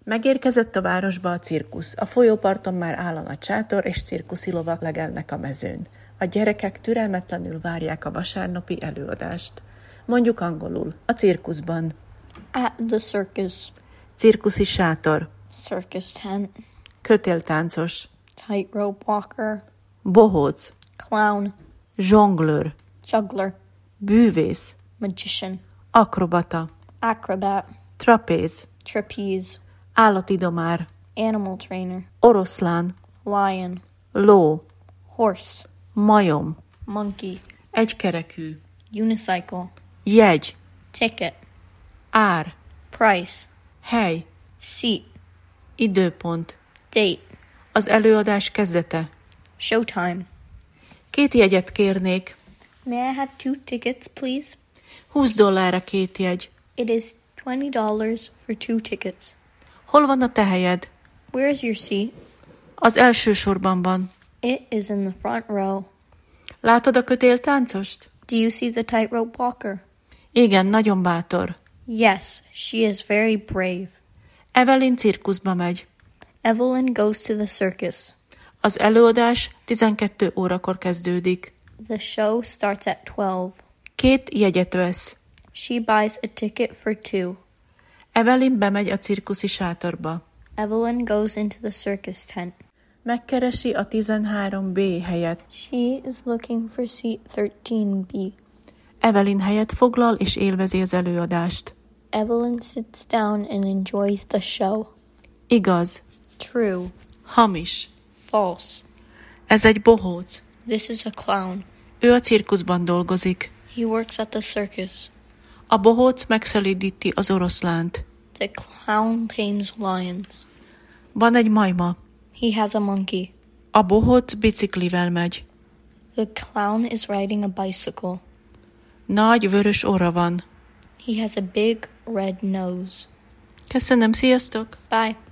Megérkezett a városba a cirkusz. A folyóparton már áll a nagy sátor, és cirkuszi lovak legelnek a mezőn. A gyerekek türelmetlenül várják a vasárnapi előadást. Mondjuk angolul, a cirkuszban. At the circus. Cirkuszi sátor. Circus tent. Kötéltáncos. Tightrope walker. Bohóc. Clown. Zsonglőr. Juggler. Bűvész. Magician. Akrobata. Acrobat. Trapéz. Trapeze. Állatidomár. Animal trainer. Oroszlán. Lion. Ló. Horse. Majom. Monkey. Egykerekű. Unicycle. Jegy. Ticket. Ár. Price. Hely. Seat. Időpont. Date. Az előadás kezdete. Showtime. 2 jegyet kérnék. May I have 2 tickets, please? $20 a 2 jegy. It is $20 for 2 tickets. Hol van a te helyed? Where is your seat? Az első sorban van. It is in the front row. Látod a kötéltáncost? Do you see the tightrope walker? Igen, nagyon bátor. Yes, she is very brave. Evelyn cirkuszba megy. Evelyn goes to the circus. Az előadás 12 órakor kezdődik. The show starts at 12. 2 jegyet vesz. She buys a ticket for 2. Evelyn bemegy a cirkuszi sátorba. Evelyn goes into the circus tent. Megkeresi a 13B helyet. She is looking for seat 13B. Evelyn helyet foglal és élvezi az előadást. Evelyn sits down and enjoys the show. Igaz. True. Hamis. False. Ez egy bohóc. This is a clown. Ő a cirkuszban dolgozik. He works at the circus. A bohóc megszelídíti az oroszlánt. The clown tames lions. Van egy majma. He has a monkey. A bohóc biciklivel megy. The clown is riding a bicycle. Nagy vörös orra van. He has a big red nose. Köszönöm, sziasztok! Bye.